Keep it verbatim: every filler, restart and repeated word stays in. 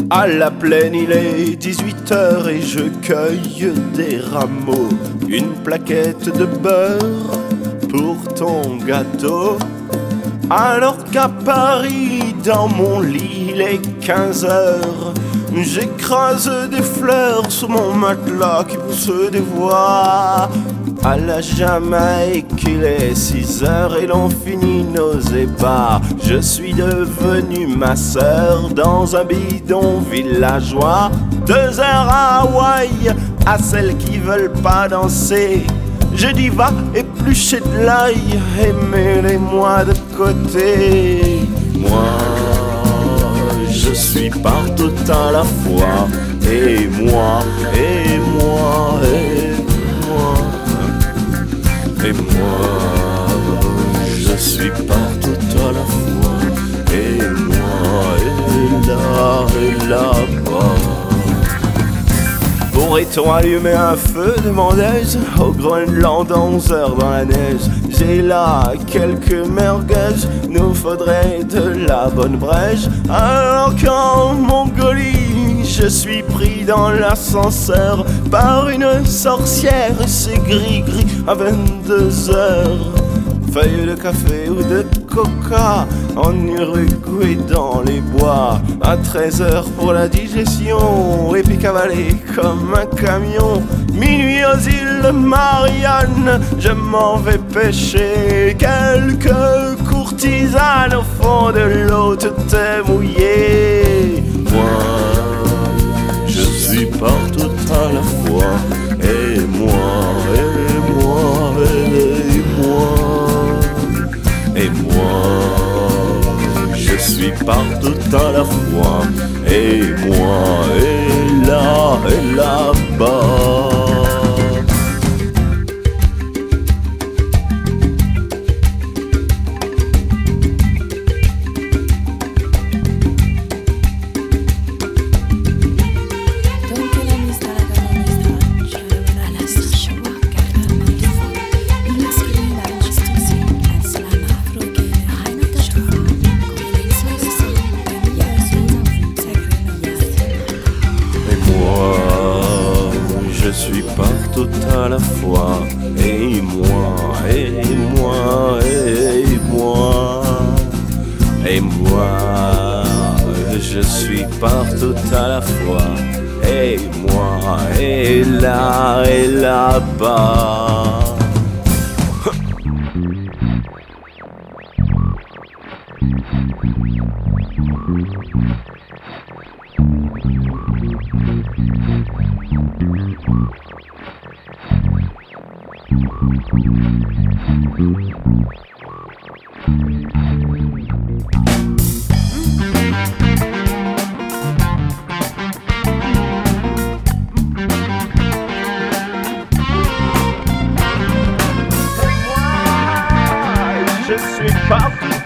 À la plaine il est dix-huit heures et je cueille des rameaux. Une plaquette de beurre pour ton gâteau. Alors qu'à Paris, dans mon lit, il est quinze heures. J'écrase des fleurs sous mon matelas qui pousse des voix. À la Jamaïque, il est six heures et l'on finit nos ébats. Je suis devenu ma sœur dans un bidon villageois. Deux heures à Hawaï, à celles qui veulent pas danser. Je dis va éplucher de l'ail et mets-les-moi de côté. Moi, je suis partout à la fois. Et moi, et moi, et moi. Et moi, je suis partout à la fois. Et moi, et là, et là-bas. Pourrait-on allumer un feu, demandeuse, au Groenland, onze heures dans la neige? J'ai là quelques merguez, nous faudrait de la bonne brèche. Alors qu'en Mongolie, je suis pris dans l'ascenseur par une sorcière, et c'est gris-gris à vingt-deux heures. Feuille de café ou de coca en Uruguay dans les bois. À treize heures pour la digestion et puis cavaler comme un camion. Minuit aux îles Mariannes, je m'en vais pêcher. Quelques courtisanes au fond de l'eau, tout est mouillé. Moi, je suis partout à la fois. Et moi, et moi, et moi. Et moi, je suis partout à la fois. Et moi, et là, et là-bas. Je suis partout à la fois. Et moi, et moi, et moi. Et moi, je suis partout à la fois. Et moi, et là, et là-bas. Je suis partout